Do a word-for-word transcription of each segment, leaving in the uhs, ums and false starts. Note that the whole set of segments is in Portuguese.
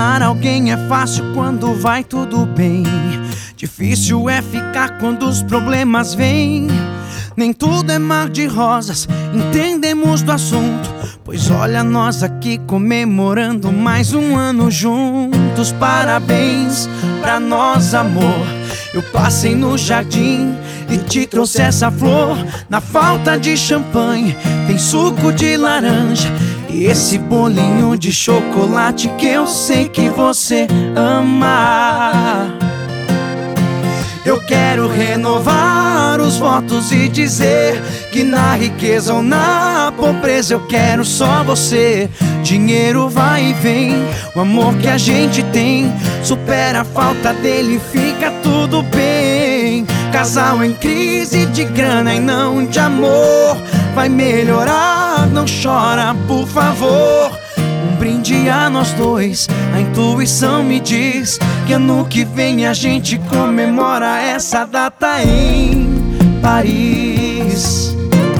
amar alguém é fácil quando vai tudo bem. Difícil é ficar quando os problemas vêm. Nem tudo é mar de rosas, entendemos do assunto. Pois olha nós aqui comemorando mais um ano juntos. Parabéns pra nós, amor. Eu passei no jardim e te trouxe essa flor. Na falta de champanhe tem suco de laranja e esse bolinho de chocolate que eu sei que você ama. Eu quero renovar os votos e dizer que na riqueza ou na pobreza eu quero só você. Dinheiro vai e vem, o amor que a gente tem supera a falta dele, fica tudo bem. Casal em crise de grana e não de amor, vai melhorar, não chora por favor. Um brinde a nós dois, a intuição me diz que ano que vem a gente comemora essa data em Paris.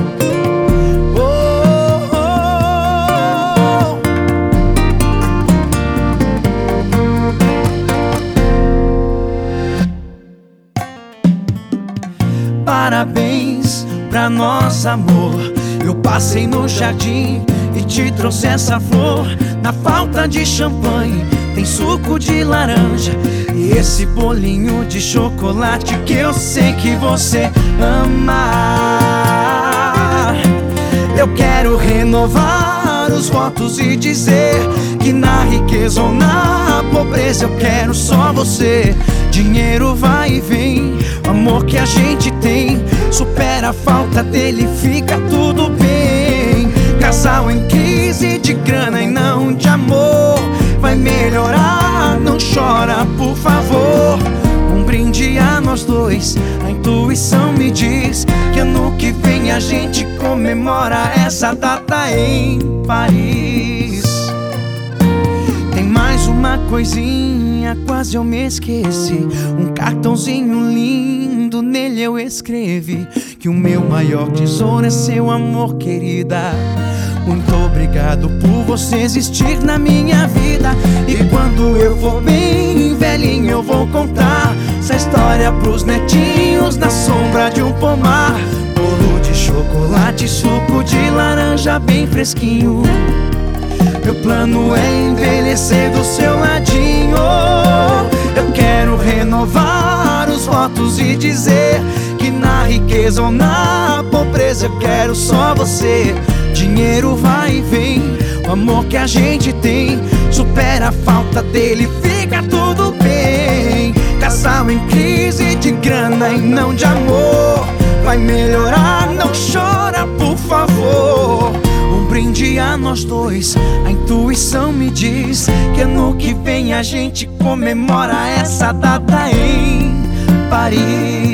Oh, oh, oh. Parabéns pra nós, amor. Eu passei no jardim e te trouxe essa flor. Na falta de champanhe tem suco de laranja e esse bolinho de chocolate que eu sei que você ama. Eu quero renovar os votos e dizer que na riqueza ou na pobreza eu quero só você. Dinheiro vai e vem, o amor que a gente tem supera a falta dele, fica tudo bem. Casal em crise de grana e não de amor, vai melhorar, não chora por favor. Um brinde a nós dois, a intuição me diz que ano que vem a gente comemora essa data em Paris. Tem mais uma coisinha, quase eu me esqueci. Um cartãozinho lindo, nele eu escrevi que o meu maior tesouro é seu amor, querida. Muito obrigado por você existir na minha vida. E quando eu for bem velhinho eu vou contar essa história pros netinhos na sombra de um pomar. Bolo de chocolate, suco de laranja bem fresquinho. Meu plano é envelhecer do seu ladinho. Eu quero renovar os votos e dizer que na riqueza ou na pobreza eu quero só você. Dinheiro vai e vem, o amor que a gente tem supera a falta dele, fica tudo bem. Casal em crise de grana e não de amor, vai melhorar, não chora por favor. Um brinde a nós dois, a intuição me diz que ano que vem a gente comemora essa data em Paris.